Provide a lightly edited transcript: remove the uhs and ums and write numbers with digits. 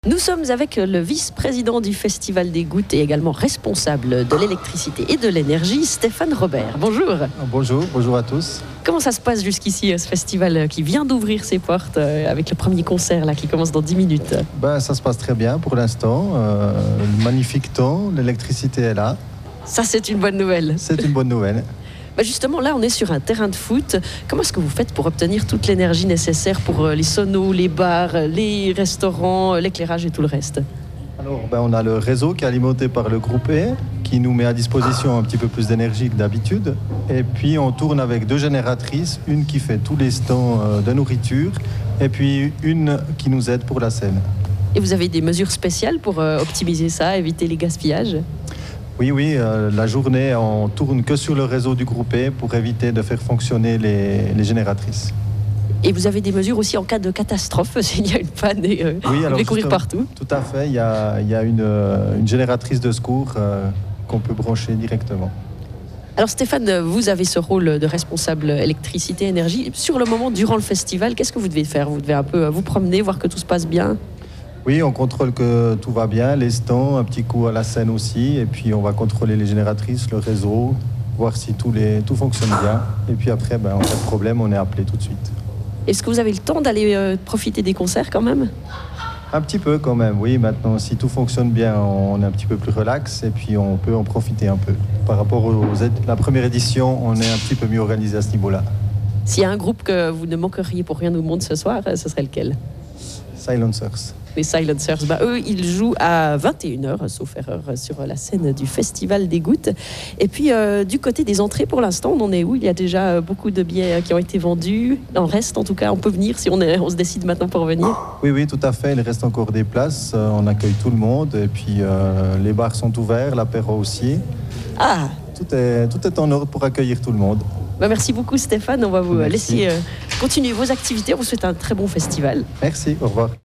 Nous sommes avec le vice-président du Festival des Gouttes et également responsable de l'électricité et de l'énergie, Stéphane Robert. Bonjour. Bonjour à tous. Comment ça se passe jusqu'ici, ce festival qui vient d'ouvrir ses portes avec le premier concert là, qui commence dans 10 minutes? Ça se passe très bien pour l'instant. Magnifique temps, l'électricité est là. Ça, c'est une bonne nouvelle. C'est une bonne nouvelle. Justement, là, on est sur un terrain de foot. Comment est-ce que vous faites pour obtenir toute l'énergie nécessaire pour les sonos, les bars, les restaurants, l'éclairage et tout le reste? Alors, on a le réseau qui est alimenté par le groupe E, qui nous met à disposition un petit peu plus d'énergie que d'habitude. Et puis, on tourne avec 2 génératrices, une qui fait tous les stands de nourriture, et puis une qui nous aide pour la scène. Et vous avez des mesures spéciales pour optimiser ça, éviter les gaspillages? Oui, la journée, on tourne que sur le réseau du groupe E pour éviter de faire fonctionner les génératrices. Et vous avez des mesures aussi en cas de catastrophe, s'il y a une panne et vous devez courir partout? Tout à fait, il y a une génératrice de secours qu'on peut brancher directement. Alors Stéphane, vous avez ce rôle de responsable électricité-énergie. Sur le moment, durant le festival, qu'est-ce que vous devez faire? Vous devez un peu vous promener, voir que tout se passe bien? Oui, on contrôle que tout va bien, les stands, un petit coup à la scène aussi, et puis on va contrôler les génératrices, le réseau, voir si tout fonctionne bien. Et puis après, en cas de problème, on est appelé tout de suite. Est-ce que vous avez le temps d'aller profiter des concerts quand même? Un petit peu quand même, oui. Maintenant, si tout fonctionne bien, on est un petit peu plus relax, et puis on peut en profiter un peu. Par rapport à la première édition, on est un petit peu mieux organisé à ce niveau-là. S'il y a un groupe que vous ne manqueriez pour rien au monde ce soir, ce serait lequel? Silencers. Les Silencers, eux, ils jouent à 21h, sauf erreur, sur la scène du Festival des Gouttes. Et puis, du côté des entrées, pour l'instant, on en est où? Il y a déjà beaucoup de billets qui ont été vendus. Il en reste, en tout cas, on peut venir si on se décide maintenant pour venir. Oui, tout à fait. Il reste encore des places. On accueille tout le monde. Et puis, les bars sont ouverts, l'apéro aussi. Ah! Tout est en ordre pour accueillir tout le monde. Merci beaucoup, Stéphane. On va vous laisser continuer vos activités. On vous souhaite un très bon festival. Merci, au revoir.